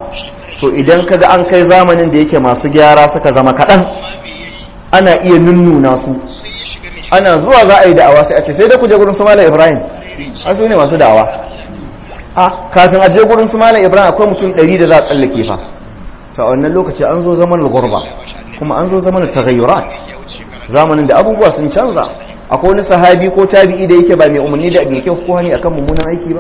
to idan kaga an kai zamanin da yake masu gyara suka zama kaɗan ana iya nunnuna su, ana zuwa za a yi da'awa sai a ce sai da ku je gurin su Malam Ibrahim, an su ne masu da'awa. Kafin a je gurin su Malam Ibrahim akwai mutum 100 da za a tsallake fa. To a wannan lokaci an zo zaman al-ghurba, kuma an zo zaman taghayyurat, zamanin da abubuwa sun canza. Akwai wani sahabi ko tabi'i da yake ba mai umarni da abin kyau ko hani akan mummunan aiki ba.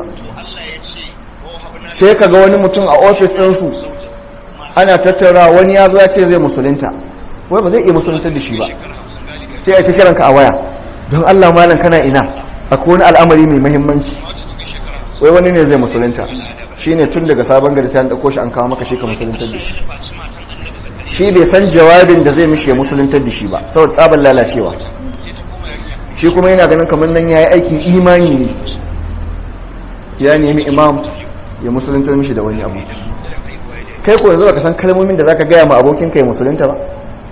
Sai kaga wani mutum a ofis ɗinsu ana tattara, wani ya zo ya ce zai musulunta, wai ba zai iya musuluntar da shi ba, sai a ta kiranka a waya, don Allah malam kana ina, akwai wani al'amari mai muhimmanci, wai wani ne zai musulunta, shi ne tun daga sabon gari sai an ɗauko shi an kawo maka shi ka musuluntar da shi. Shi bai san jawabin da zai mishi ya musuluntar da shi ba saboda tsabar lalacewa, shi kuma yana ganin kamar nan ya yi aikin imani ne, ya nemi imam ya musuluntar mishi da wani abu. Kai ko yanzu baka san kalmomin da zaka gaya ma abokin kai musulunta ba,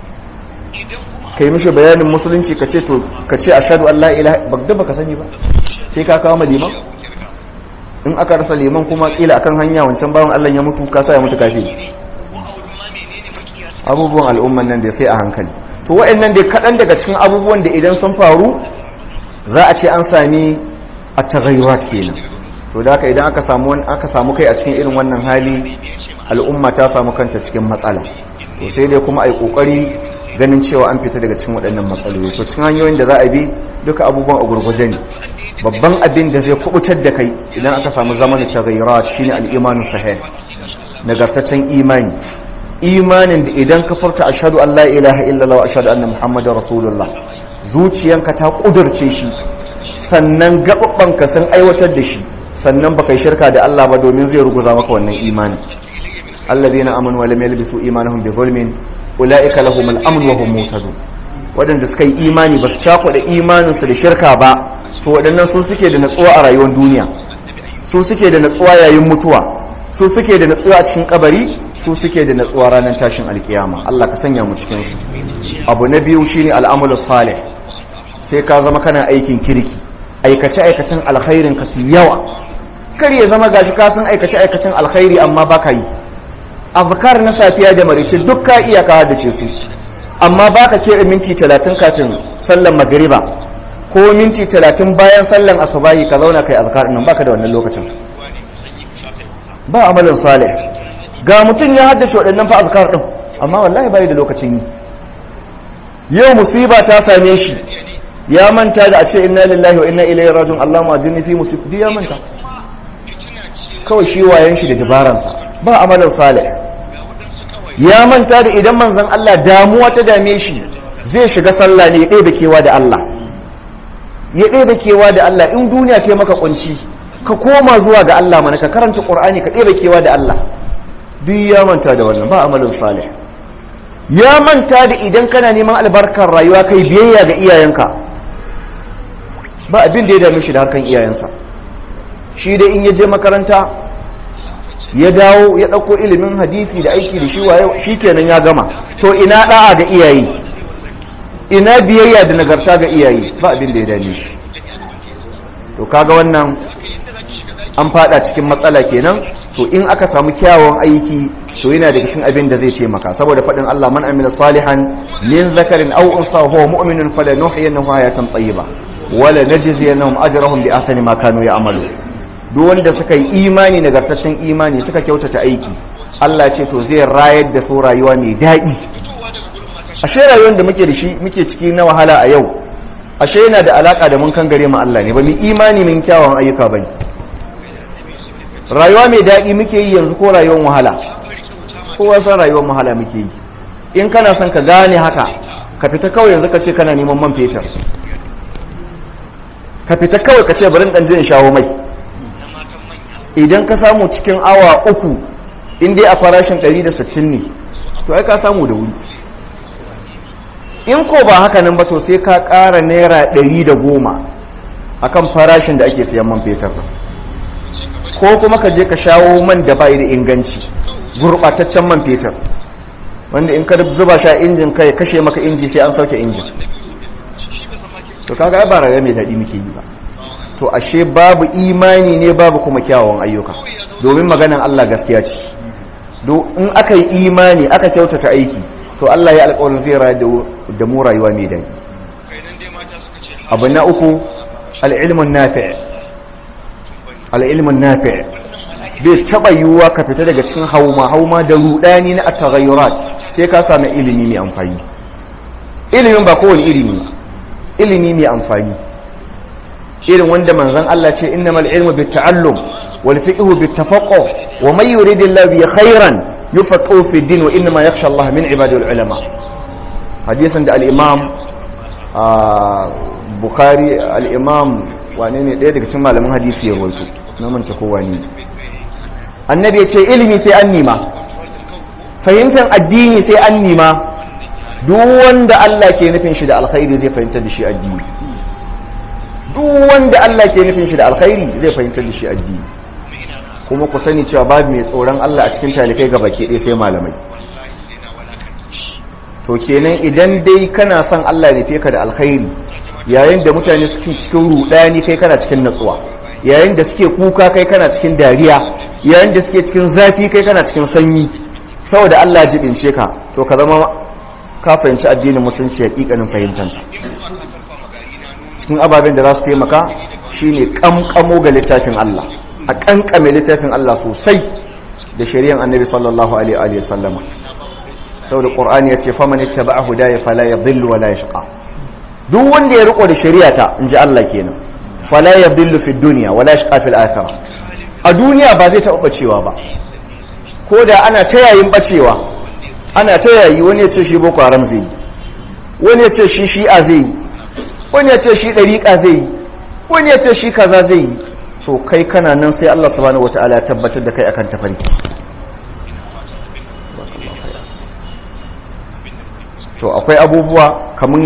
kai mishi bayanin musulunci ka ce ashhadu an la ilaha, baka sani ba, sai ka kawo liman. In aka rasa liman kuma kila akan hanya wancan bawan Allah ya mutu, ka sa ya mutu kafiri. Abubuwan al'umman nan da sai a hankali. To wa'annan dai kaɗan daga cikin abubuwan da idan sun faru za a ce an sami at-taghayyurat kenan. To da haka idan aka samu kai a cikin irin wannan hali, al'umma ta samu kanta cikin matsala. To sai dai kuma ai kokari ganin cewa an fita daga cikin waɗannan matsaloli. To cikin hanyoyin da za a bi duka abubuwan a gurguje ne. Babban abin da zai kubutar da kai idan aka samu zamanin taghayyurat shine al-imanu sahih, nagartaccen imani. Imanin da idan ka furta ashhadu an la ilaha illallah wa ashhadu anna muhammadar rasulullah, zuciyanka ta kudurce shi, sannan gababbanka sun aiwatar da shi, sannan baka yi shirka da Allah ba, domin zai ruguza maka wannan imani. Alladheena amanu wa lam yalbisu imanahum bi zulmin ulaika lahumul amn wa hum muhtadun. Wadanda suka yi imani ba su cakuɗa imanin su da shirka ba, to wadannan su suke da natsuwa a rayuwar duniya, su suke da natsuwa yayin mutuwa, su suke da natsuwa a cikin kabari, su suke da natsuwa ranar tashin alkiyama. Allah ka sanya mu cikin su. Abu na biyu shine al'amalu salih, sai ka zama kana aikin kirki, aikace-aikacen alkhairin ka su yawa. Kar ya zama gashi ka san aikace-aikacen alkhairi amma baka yi. Azkar na safiya da marice duk ka iya ka hadace su, amma baka keɓe minti 30 kafin sallar magriba ko minti 30 bayan sallar asubahi ka zauna kai azkar nan, baka da wannan lokacin. Ba amalin salih. Ga mutum ya haddace waɗannan fa azkar din, amma wallahi bai da lokacin yi. Yau musiba ta same shi, ya manta da a ce inna lillahi wa inna ilaihi raji'un, Allahumma ajirni fi musibati, ya manta. Kawai shi wayan shi da dabaransa, ba amalin salih. Ya manta da idan manzon Allah damuwa ta dame shi, zai shiga sallah ne ya ɗebe kewa da Allah. Ya ɗebe kewa da Allah, in duniya ce maka kunci, ka koma zuwa ga Allah mana, ka karanta Qur'ani, ka ɗebe kewa da Allah. Duk ya manta da wannan, ba amalin salih. Ya manta da idan kana neman albarkar rayuwa kai biyayya ga iyayenka, ba abin da ya dame shi da harkan iyayensa. Shi dai in ya je makaranta ya dawo ya ɗauko ilimin hadisi da aiki da shi waye, shi kenan ya gama. To ina da'a ga iyaye, ina biyayya da nagarta ga iyaye, ba abin da ya dame shi. To kaga wannan an fada cikin matsala kenan. To in aka samu kyawun aiki, to yana daga cikin abin da zai taimaka, saboda faɗin Allah, man amila salihan min zakarin aw unsa huwa mu'minun falanuhyiyannahu hayatan tayyiba wala najziyannahum ajrahum bi ahsani ma kanu ya'malu. Duk wanda suka yi imani, nagartaccen imani, suka kyautata aiki, Allah ce to zai rayar da su rayuwa mai daɗi. Ashe rayuwar da muke da shi, muke ciki na wahala a yau, ashe yana da alaka da mun kan gare mu Allah ne, ba mu imani mun kyawun ayyuka bane. Rayuwa mai daɗi muke yi yanzu ko rayuwar wahala? Kowa san rayuwar wahala muke yi. In kana son ka gane haka, ka fita kawai yanzu ka ce kana neman man fetur, ka fita kawai ka ce bari ɗan je in shawo mai. Idan ka samu cikin awa 3, in dai a farashin 160 ne, to ai ka samu da wuri. In ko ba haka nan ba, to sai ka ƙara naira 110 akan farashin da ake siyan man fetur. Ko kuma ka je ka shawo man da bai da inganci, gurɓataccen man fetur, wanda in ka zuba sha injin kai kashe maka inji sai an sauke injin. To kaga ba rayuwa mai daɗi muke yi ba. To ashe babu imani ne, babu kuma kyawawan ayyuka, domin maganan Allah gaskiya ce. in aka yi imani aka kyautata aiki to Allah ya alƙawarin zai rayu da mu rayuwa mai daɗi. Abu na uku al-ilmun nafi'. Al-ilmun nafi' bai taba yiwuwa ka fita daga cikin hauma da rudani na at-taghayyurat sai ka samu ilimi mai amfani. Ilimin ba kowane ilimi mai amfani, irin wanda manzon Allah ce innamal ilmu bit-ta'allum wal fiqhu bit-tafaqquh wa man yuridillahu bi khairan yufaqihu fi din wa inma yakhsha Allah min ibadihi al-ulama. Hadisin da al-Imam Bukhari al-Imam wane ne ɗaya daga cikin malaman hadisi ya rawaito, na manta ko wani. Annabi ya ce ilimi sai an nima, fahimtar addini sai an nima. Duk wanda Allah ke nufin shi da alkhairi zai fahimtar da shi addini. Duk wanda Allah ke nufin shi da alkhairi zai fahimtar da shi addini. Kuma ku sani cewa babu mai tsoron Allah a cikin talikai ga baki ɗaya sai malamai. To kenan idan dai kana son Allah ya nufe ka da alkhairi, yayin da mutane suke cikin rudani kai kana cikin natsuwa, yayin da suke kuka kai kana cikin dariya, yayin da suke cikin zafi kai kana cikin sanyi, saboda Allah ya jibince ka, to ka zama ka fahimci addinin musulunci hakikanin fahimtansa. Cikin ababen da za su taimaka shine kamkamo ga littafin Allah, a kankame littafin Allah sosai da shari'an Annabi sallallahu alaihi wa sallama. Saboda Qur'ani ya ce faman ittaba'a hudaya fala yadhillu wa la yashqa. Duk wanda ya riko da shari'ata inji Allah kenan, fala yadhillu fi dunya wa la yashqa fil akhirah. A duniya ba zai taɓa bacewa ba, ko da ana ta yayin bacewa, ana ta yayi, wani ya ce shi Boko Haram zai yi, wani ya ce shi Shi'a zai yi, wani ya ce shi ɗariƙa zai yi, wani ya ce shi kaza zai yi. To kai kana nan sai Allah subhanahu wataala ya tabbatar da kai akan tafarki. To akwai abubuwa kaman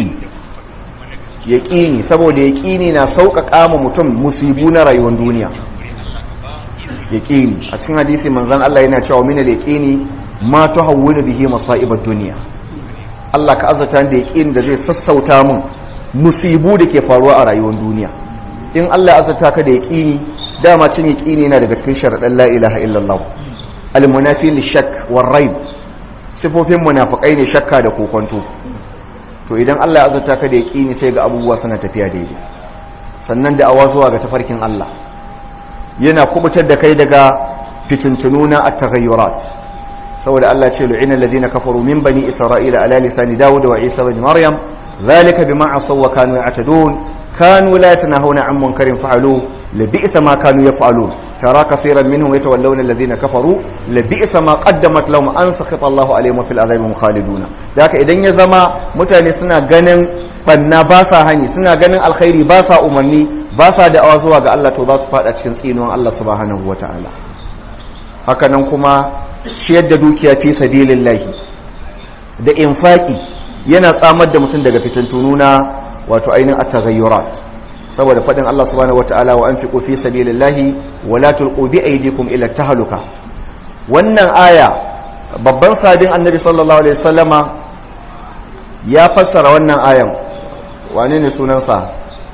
yaƙini, saboda yaƙini na sauƙaƙa ma mutum musibu na rayuwar duniya. Yaƙini a cikin hadisi manzon Allah yana cewa min al-yaqini ma tuhawwinu bihi masa'ibad dunya. Allah ka azata da yaƙini da zai sassauta mun musibu da ke faruwa a rayuwar duniya. In Allah ya azata ka da yaƙini, dama cin yaƙini yana daga cikin sharaɗan la ilaha illallah. Al-munafi lish-shakk war-raib. Sifofin munafikai ne shakka da kokonto. To idan Allah ya azata ka da yaƙini sai ga abubuwa suna tafiya daidai. Sannan da awa zuwa ga tafarkin Allah yana kubutar da kai daga fitintunu na at-taghayyurat. Saboda Allah ce lu'ina alladhina kafaru min bani isra'ila ala lisani Dawud wa Isa ibn Maryam dhalika bima asaw wa kanu ya'tadun kanu la yatanahuna 'an munkarin fa'alu labi'sa ma kanu yaf'alun tara kaseeran minhum yatawallawna alladhina kafaru labi'sa ma qaddamat lahum an sakhata Allahu 'alayhim fil 'adhabi khaliduna. Daka idan ya zama mutane suna ganin banna ba sa hani, suna ganin alkhairi ba sa umarni, ba sa da'awa zuwa ga Allah, to za su fada cikin tsinuwan Allah subhanahu wata'ala. Haka nan kuma ciyar da dukiya fi sabilillahi da infaki yana tsamar da mutum daga fitintunu na wato ainihin at-taghayyurat. Saboda fadin Allah subhanahu wata'ala wa anfiqu fi sabilillahi wa la tulqu bi aydikum ila tahluka. Wannan aya babban sahabin Annabi sallallahu alaihi wasallama ya fassara wannan ayan. Wane ne sunansa?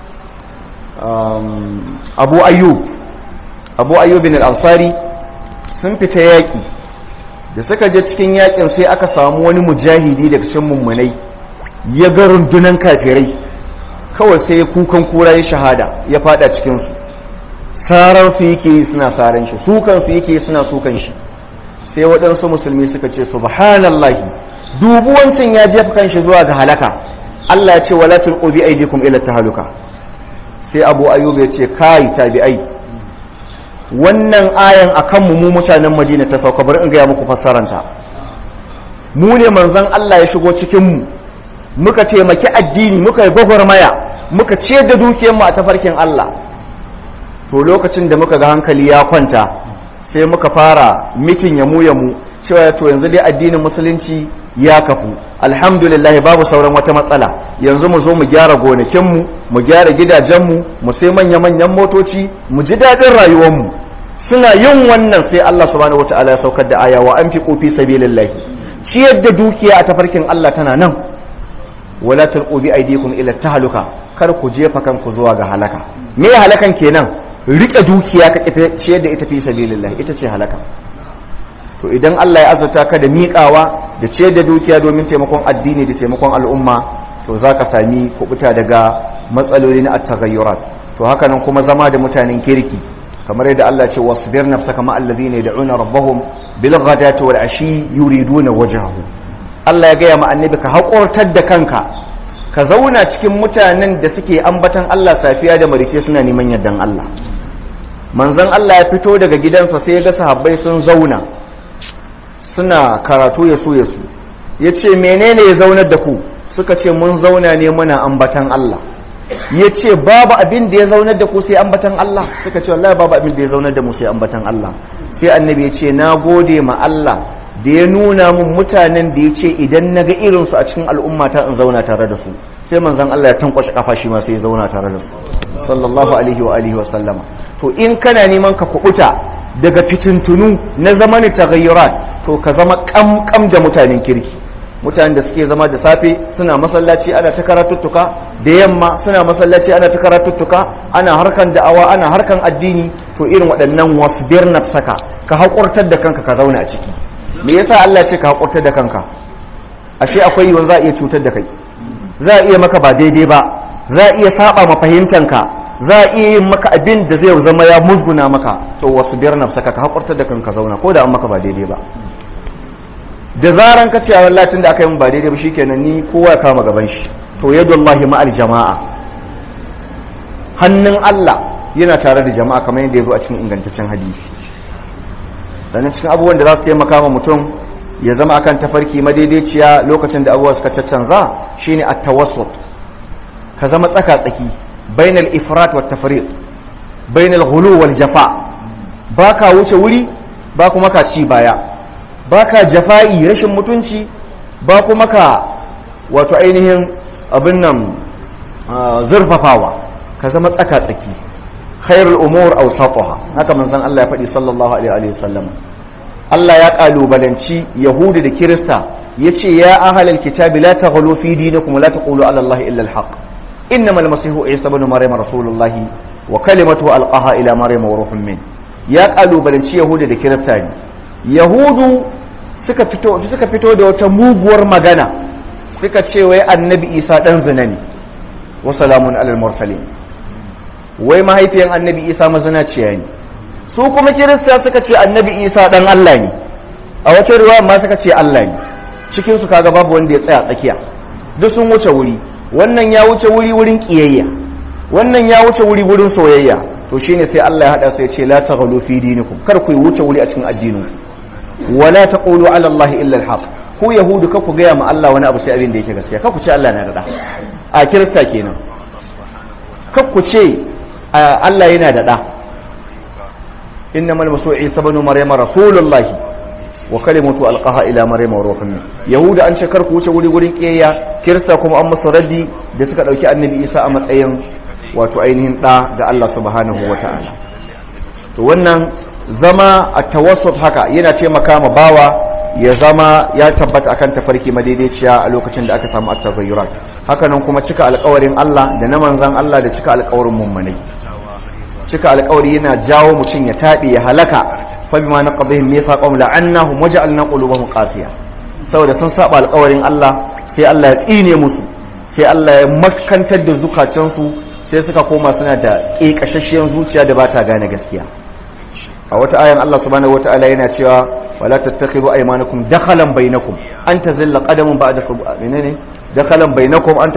Abu Ayyub bin al-Ansari sun fita yaƙi. Da suka je cikin yaƙin sai aka samu wani mujahidi daga cikin mummunai ya ga rundunan kafirai, kawai sai ya kukan kura ya shahada ya fada cikin su. Sarar su yake yi suna saran shi, sukan su yake yi suna sukan shi. Sai waɗansu musulmi suka ce subhanallahi, dubu wancan ya jefa kanshi zuwa ga halaka. Allah ya ce wala tulqu bi aydikum ila tahaluka. Sai Abu Ayyub ya ce kai tabi'ai, wannan ayan akan mu mutanen Madina ta sauka, bari in ga muku fassaranta. Mu ne manzon Allah ya shigo cikin mu, muka taimaki addini, muka yi gwagwarmaya, muka ciyar da dukiyar mu a tafarkin Allah. To lokacin da muka ga hankali ya kwanta, sai muka fara mitin ya mu cewa to yanzu dai addinin musulunci ya kafu, alhamdulillah babu sauran wata matsala. Yanzu mu zo mu gyara gonakinmu, mu gyara gidajenmu, mu sai manya-manyan motoci, mu ji daɗin rayuwarmu. Suna yin wannan sai Allah subhanahu wata'ala ya saukar da aya wa anfiqu fi sabilillahi. Ciyar da dukiya a tafarkin Allah tana nan. Wala tulqu bi aydikum ila tahluka, kar ku jefa kanku zuwa ga halaka. Me halakan kenan? Rike dukiya ka ciyar da ita fi sabilillahi, ita ce halaka. to idan Allah ya azurta ka da miƙawa da ce da dukiya domin taimakon addini da taimakon al'umma to za ka sami kubuta daga matsaloli na at-taghayyurat. to haka nan kuma zama da mutanen kirki kamar yadda Allah ce wasbir nafsaka ma alladhina yad'una rabbahum bil ghadati wal ashi yuriduna wajhahu. Allah ya gaya ma annabi ka haƙortar da kanka ka zauna cikin mutanen da suke ambatan Allah safiya da marice suna neman yardan Allah. Manzon Allah ya fito daga gidansa sai ya ga sahabbai sun zauna suna karatu ya su ya ce menene ya zaunar da ku? Suka ce mun zauna ne muna ambatan Allah. Ya ce babu abin da ya zaunar da ku sai ambatan Allah? Suka ce wallahi babu abin da ya zaunar da mu sai ambatan Allah. Sai annabi ya ce na gode ma Allah da ya nuna mun mutanen da ya ce idan na ga irinsu a cikin al'ummata in zauna tare da su. Sai manzon Allah ya tankwashe kafa shi ma sai ya zauna tare da su sallallahu alaihi wa alihi wa sallama. To in kana neman ka kubuta daga fitintunu na zamani taghayyurat to ka zama kamkam da mutanen kirki, mutanen da suke zama da safe suna masallaci ana ta karatuttuka, da yamma suna masallaci ana ta karatuttuka, ana harkan da'awa ana harkan addini. To irin waɗannan wasbir nafsaka ka haƙurtar da kanka ka zauna a ciki. Me yasa Allah ce ka haƙurtar da kanka? Ashe akwai yiwuwar za a iya cutar da kai, za a iya maka ba daidai ba, za a iya saba ma fahimtanka, za a iya yin maka abin da zai zama ya musguna maka. To wasbir nafsaka ka haƙurtar da kanka zauna ko da an maka ba daidai ba. Da zaran ka ce a wallatin da aka yi ba daidai ba shikenan ni kowa ya kama gaban shi. To yadullahi ma'al jama'a, hannun Allah yana tare da jama'a kamar yadda ya zo a cikin ingantaccen hadisi. Sannan cikin abubuwan da za su taimaka ma mutum ya zama akan tafarki madaidaiciya lokacin da abubuwa suka caccanza shine at-tawassut. Ka zama tsaka-tsaki bainal ifrat wat tafriq, bainal ghulu wal jafa. Baka wuce wuri ba kuma ka ci baya, baka jafa'i rashin mutunci ba kuma ka wato ainihin abin nan zurfafawa. Ka zama tsaka-tsaki. Khairul umur awsatuha, haka manzon Allah ya faɗi sallallahu alaihi wa sallam. Allah ya kalubalanci Yahudu da Kirista yace ya ahlal kitabi la taghlu fi dinikum la taqulu ala Allah illa al-haq. Innamal masihu Isa ibn Maryam rasulullah wa kalimatuhu alqaha ila Maryam wa ruhun min. Ya kalubalanci Yahudu da Kirista ne. Yahudu suka fito da wata muguwar magana, suka ce wai annabi Isa dan zina ne. Wa salamun alal mursalin. Wai mahaifiyan annabi Isa mazinaciya ne. Su kuma Kirista suka ce annabi Isa dan Allah ne, a wata riwaya ma suka ce Allah ne. Cikin su kaga babu wanda ya tsaya tsakiya, duk sun wuce wuri. Wannan ya wuce wuri wurin kiyayya, wannan ya wuce wuri wurin soyayya. To shine sai Allah ya hada su ya ce la taghlu fi dinikum, kar ku wuce wuri a cikin addinin ku, wala taqulu ala Allah illa al-haq. Ku yahudu ka ku gaya ma Allah wani abu sai abin da yake gaskiya, ka ku ce Allah na da. A Kirista kenan, ka ku ce Allah yana da da. innamal masihu Isa ibn Maryam rasulullah wa kalimatu alqaha ila Maryam wa ruhun min. Yahuda an ce kar ku wuce wurin kiyayya, Kirista kuma an musu raddi da suka dauki annabi Isa a matsayin wato ainihin da ga Allah subhanahu wataala. To wannan zama a tawassut haka yana taimaka ma bawa ya zama ya tabbata akan tafarki madaidaiciya a lokacin da aka samu at-taghayyurat. Haka nan kuma cika alƙawarin Allah da na manzon Allah da cika alƙawarin mummunai. Cika alƙawari yana jawo mutum ya taɓe ya halaka. Fa bima naqdihim mithaqahum la'annahum waja'alna qulubahum qasiya. Saboda sun saba alƙawarin Allah sai Allah ya tsine musu, sai Allah ya maskantar da zukatansu, sai suka koma suna da ƙeƙashashiyar zuciya da ba ta gane gaskiya. A wata ayan Allah subhanahu wata'ala yana cewa wala tattakhidhu aymanakum dakhalan bainakum an tazilla qadamun ba'da menene dakhalan bainakum an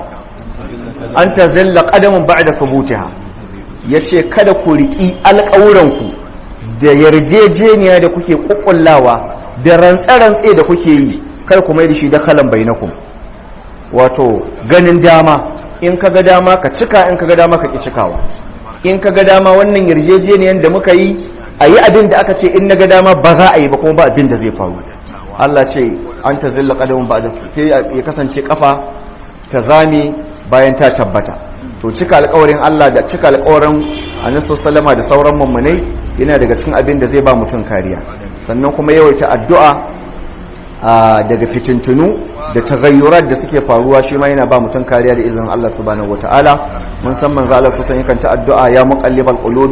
tazilla qadamun ba'da thubutiha. Yace kada ku riki alƙawuranku da yarjejeniya da kuke kukkullawa da rantsarantse da kuke yi, kar ku mai da shi dakhalan bainakum, wato ganin dama, in kaga dama ka cika, in kaga dama ka ki cikawa. In kaga dama wannan yarjejeniyan da muka yi a yi abin da aka ce in na ga dama ba za a yi ba kuma ba abin da zai faru. Allah ce an ta zilla ƙadamun ba da sai ya kasance kafa ta zame bayan ta tabbata. To cika alƙawarin Allah da cika alƙawarin Annabi sallama da sauran mummunai yana daga cikin abin da zai ba mutum kariya. Sannan kuma yawaita addu'a daga fitintunu da taghayyurat da suke faruwa shi ma yana ba mutum kariya da izinin Allah subhanahu wataala. Mun san manzo Allah sallallahu alaihi wasallam ta addu'a ya muqallibal qulubi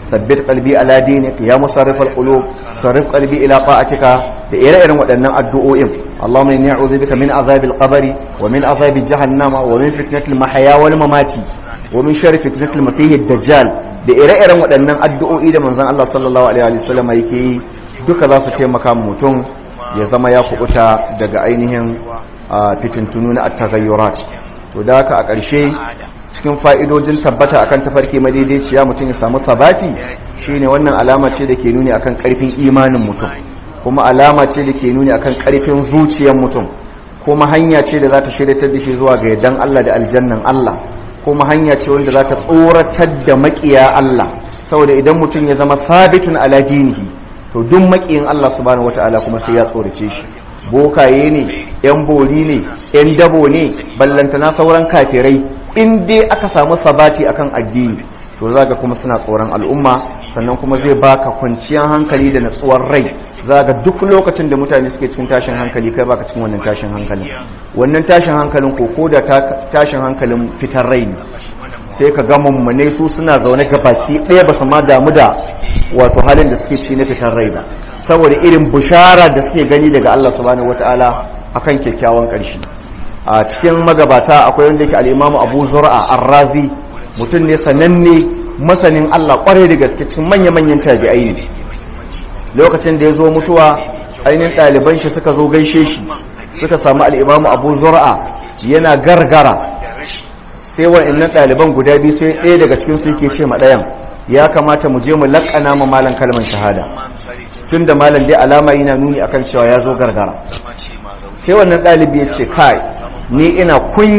sabbit qalbi ala dinik ya musarrifal qulub sarrif qalbi ila ta'atika da ire-iren waɗannan addu'o'in Allahumma inni a'udhu bika min azabil qabri wa min azabi jahannama wa min fitnatil mahya wal mamati wa min sharri fitnatil masiihid dajjal da ire-iren waɗannan addu'o'i da manzon Allah sallallahu alaihi wasallam yake yi duka za su taimaka mutum ya zama ya kubuta daga ainihin fitintunu na at-taghayyurat. To da haka a ƙarshe cikin fa'idojin tabbata akan tafarki madaidaiciya mutum ya samu sabati shine wannan alama ce da ke nuni akan ƙarfin imanin mutum, kuma alama ce da ke nuni akan ƙarfin zuciyar mutum, kuma hanya ce da za ta shiryatar da shi zuwa ga yardan Allah da aljannan Allah, kuma hanya ce wanda za ta tsoratar da maƙiya Allah, saboda idan mutum ya zama sabitun ala dinihi to duk maƙiyin Allah subhanahu wata'ala kuma sai ya tsorace shi. Bokaye ne, yan bori ne, yan dabo ne, ballantana sauran kafirai, in dai aka samu sabati akan addini to zaga kuma suna tsoron al'umma, sannan kuma zai baka kwanciyar hankali da natsuwar rai. Zaga duk lokacin da mutane suke cikin tashin hankali kai baka cikin wannan tashin hankalin. Wannan tashin hankalin ko da tashin hankalin fitar rai ne, sai ka ga mummune su suna zaune gabaki ɗaya ba su ma damu da wato halin da suke ci na fitar rai ba, saboda irin bushara da suke gani daga Allah subhanahu wataala akan kyakkyawan ƙarshe. A cikin magabata akwai wanda yake al-Imam Abu Zur'a Ar-Razi, mutum ne sananne masanin Allah kwarai da gaske, cikin manya-manyan tabi'ai ne. Lokacin da ya zo mutuwa ainihin ɗaliban shi suka zo gaishe shi, suka samu al-Imam Abu Zur'a yana gargara, sai wa'annan ɗaliban guda biyu sai ɗaya daga cikin su yake ce ma ɗayan, ya kamata mu je mu laƙana ma malan kalmar shahada, tun da malam dai alama yana nuni akan cewa ya zo gargara. Sai wannan ɗalibi ya ce, kai ni ina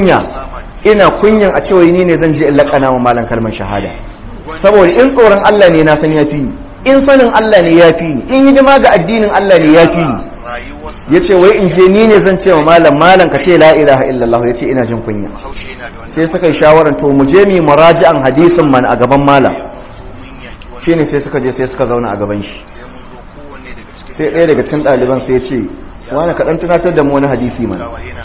kunyan a cewa ni ne zan je in laƙana ma malan kalmar shahada, saboda in tsoron Allah ne na san ya fi ni, in sanin Allah ne ya fi ni, in hidima ga addinin Allah ne ya fi ni. Ya ce wai in je ni ne zan ce wa malam ka ce la ilaha illallah, ya ce ina jin kunya. Sai suka yi shawarar to mu je mu muraji'an hadisin man a gaban malam. Shine sai suka je sai suka zauna a gaban shi. Sai ɗaya daga cikin ɗaliban sai ya ce wani kaɗan tunatar da mu wani hadisi mana.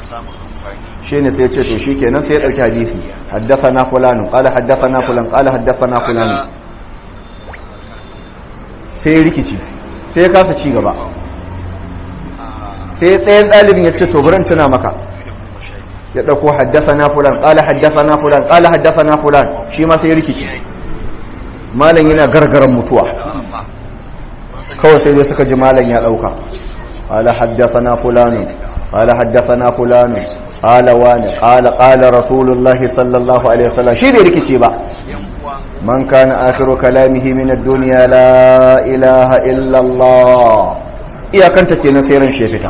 Shine sai ya ce to shikenan sai ya ɗauki hadisi, haddathana fulanu qala haddathana fulan qala haddathana fulanu. Sai ya rikici, sai ya kasa ci gaba. Sai ɗayan ɗalibin ya ce to bari in tuna maka, ya ɗauko haddafana fulan ƙala haddafana fulan ƙala haddafana fulan, shi ma sai ya rikici. Malam yana gargaran mutuwa, kawai sai dai suka ji malam ya ɗauka, ƙala haddafana fulanu ƙala haddafana fulanu ƙala wani ƙala rasulullahi sallallahu alaihi wasallam, shi bai rikici ba. Man kana akhiru kalamihi min ad-dunya la ilaha illa Allah, iyakanta kenan sai ran shefita.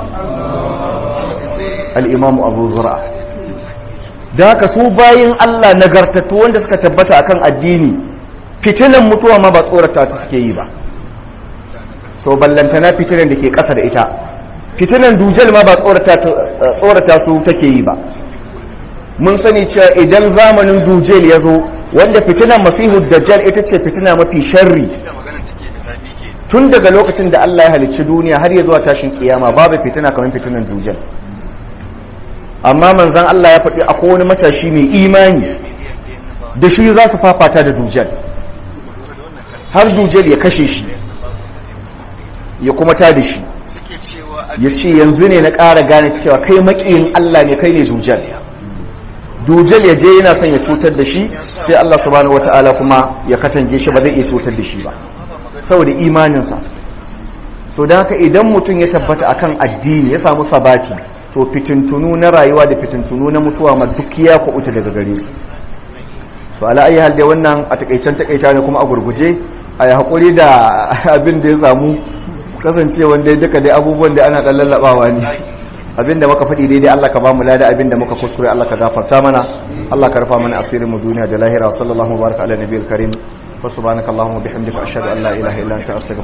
Al-Imam Abu Zur'a, da haka su bayin Allah nagartattu wanda suka tabbata akan addini, fitinan mutuwa ma ba tsorata ta suke yi ba, so ballantana fitinan da ke ƙasa da ita. Fitinan dujal ma ba tsorata su take yi ba. Mun sani cewa idan zamanin dujal ya zo, wanda fitinan masihu dajjal ita ce fitina mafi sharri, tun daga lokacin da Allah ya halicci duniya har ya zuwa tashin kiyama babu fitina kamar fitinan dujal. Amma manzon Allah ya faɗi akwai wani matashi mai imani da shi za su fafata da dujal, har dujal ya kashe shi ya kuma ta da shi, ya ce yanzu ne na ƙara gane cewa kai maƙiyin Allah ne, kai ne dujal. Dujal ya je yana son ya cutar da shi, sai Allah subhanahu wata'ala kuma ya katange shi, ba zai iya cutar da shi ba saboda imaninsa. To da haka idan mutum ya tabbata akan addini ya samu sabati, to fitintunu na rayuwa da fitintunu na mutuwa ma duk ya kuɓuta daga gare su. To ala ayi hal dai wannan a takaicen takaita ne kuma a gurguje a yi haƙuri da abin da ya samu, kasancewa dai duka dai abubuwan da ana ɗan lallaɓawa ne. Abin da muka faɗi daidai Allah ka ba mu lada, abin da muka kuskure Allah ka gafarta mana, Allah ka rufa mana asirin mu duniya da lahira. Sallallahu baraka ala nabiyil karim wa subhanaka allahumma bihamdika ashhadu an la ilaha illa anta astaghfiruka